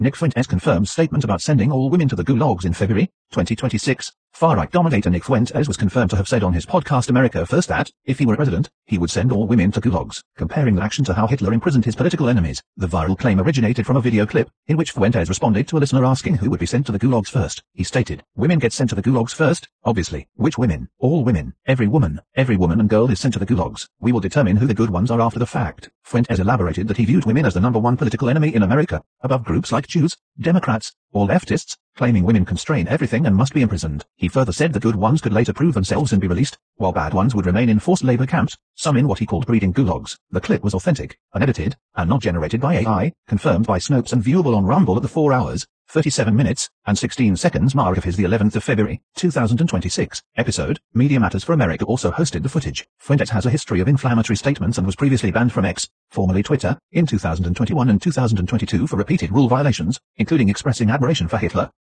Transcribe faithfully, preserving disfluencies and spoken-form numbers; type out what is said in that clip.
Nick Fuentes confirms statement about sending all women to the gulags in February twenty twenty-six. Far-right dominator Nick Fuentes was confirmed to have said on his podcast America First that, if he were president, he would send all women to gulags, comparing the action to how Hitler imprisoned his political enemies. The viral claim originated from a video clip, in which Fuentes responded to a listener asking who would be sent to the gulags first. He stated, "Women get sent to the gulags first, obviously. Which women? All women. Every woman. Every woman and girl is sent to the gulags. We will determine who the good ones are after the fact." Fuentes elaborated that he viewed women as the number one political enemy in America, above groups like Jews, Democrats, or leftists, claiming women constrain everything and must be imprisoned. He further said the good ones could later prove themselves and be released, while bad ones would remain in forced labor camps, some in what he called breeding gulags. The clip was authentic, unedited, and not generated by A I, confirmed by Snopes and viewable on Rumble at the four hours, thirty-seven minutes, and sixteen seconds mark of his the eleventh of February, two thousand twenty-six, episode. Media Matters for America also hosted the footage. Fuentes has a history of inflammatory statements and was previously banned from X, formerly Twitter, in two thousand twenty-one and two thousand twenty-two for repeated rule violations, including expressing admiration for Hitler.